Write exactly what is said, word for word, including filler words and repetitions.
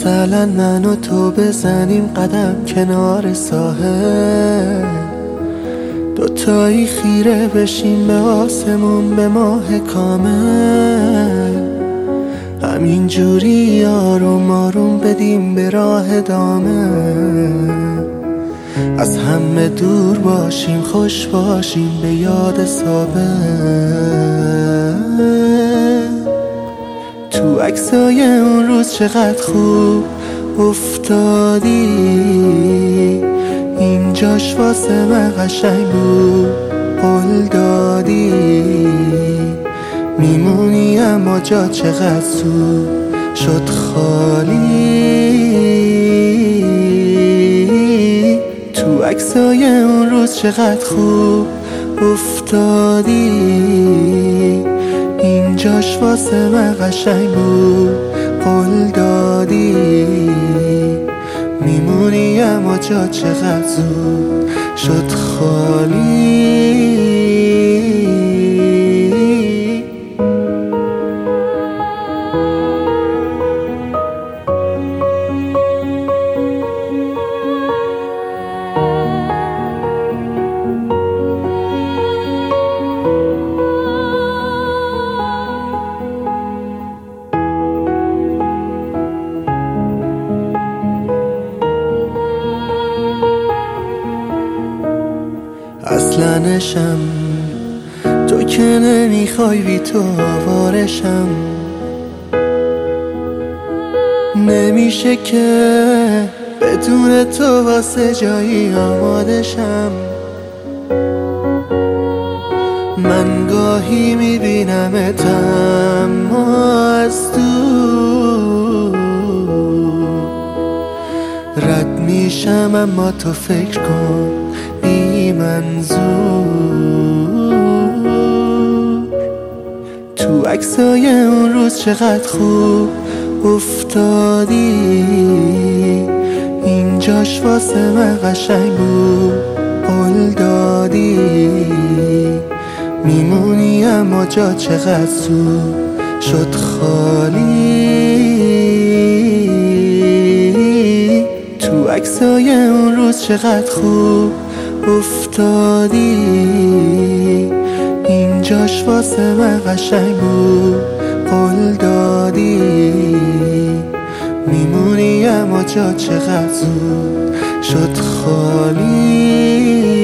مثلا من و تو بزنیم قدم کنار ساحل، دوتایی خیره بشیم به آسمون، به ماه کامل. همین جوری آروم آروم بدیم به راه ادامه، از همه دور باشیم، خوش باشیم به یاد سابق. تو عکسای اون روز چقدر خوب افتادی، اینجاش واسه من قشنگ بود، قول دادی میمونی اما جا چقدر زود شد خالی. تو عکسای اون روز چقدر خوب افتادی، اینجاش واسه من قشنگ بود، قول دادی میمونی اما جا چقدر زود شد خالی. اصلنشم تو که نمیخوای بی تو آوارشم، نمیشه که بدون تو واسه جایی آمادشم. من گاهی میبینمت اما از دور رد میشم، اما تو فکر کن بی منظور. تو عکسای اون روز چقدر خوب افتادی، اینجاش واسه من قشنگ بود، قول دادی میمونی اما جا چقدر زود شد خالی. تو عکسای اون روز چقدر خوب افتادی، اینجاش واسه من قشنگ بود، قول دادی میمونی اما جا چقدر زود شد خالی.